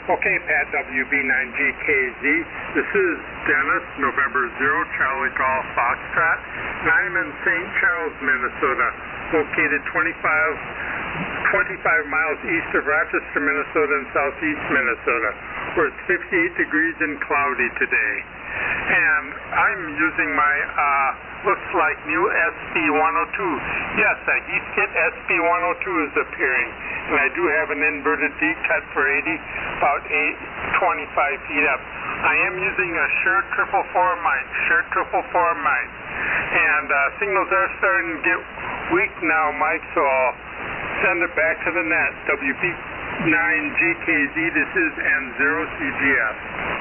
Okay, Pat, WB9GKZ. This is Dennis, November 0, Charlie Golf Foxtrot, and I'm in St. Charles, Minnesota, located 25 miles east of Rochester, Minnesota, and southeast Minnesota, where it's 58 degrees and cloudy today. And I'm using my, looks like new SB102. Yes, a Heathkit SB102 is appearing, and I do have an inverted D cut for 80, about 25 feet up. I am using a Shure 444 mic, and signals are starting to get weak now, Mike, so I'll send it back to the net. WB9GKZ, this is N0CGS.